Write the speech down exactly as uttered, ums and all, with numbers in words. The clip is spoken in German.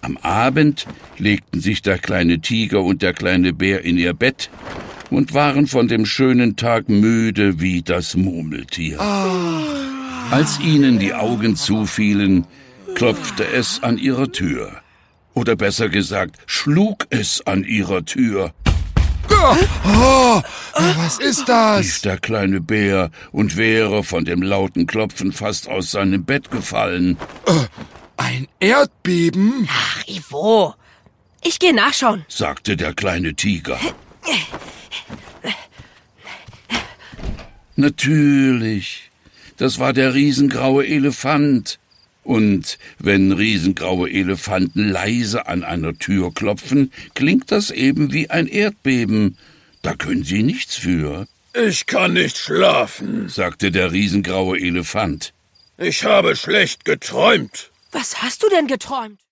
Am Abend legten sich der kleine Tiger und der kleine Bär in ihr Bett und waren von dem schönen Tag müde wie das Murmeltier. Oh. Als ihnen die Augen zufielen, klopfte es an ihrer Tür. Oder besser gesagt, schlug es an ihrer Tür. Oh, was ist das? Rief der kleine Bär und wäre von dem lauten Klopfen fast aus seinem Bett gefallen. Äh, ein Erdbeben? Ach, Ivo, ich gehe nachschauen, sagte der kleine Tiger. Natürlich, das war der riesengraue Elefant. Und wenn riesengraue Elefanten leise an einer Tür klopfen, klingt das eben wie ein Erdbeben. Da können sie nichts für. Ich kann nicht schlafen, sagte der riesengraue Elefant. Ich habe schlecht geträumt. Was hast du denn geträumt?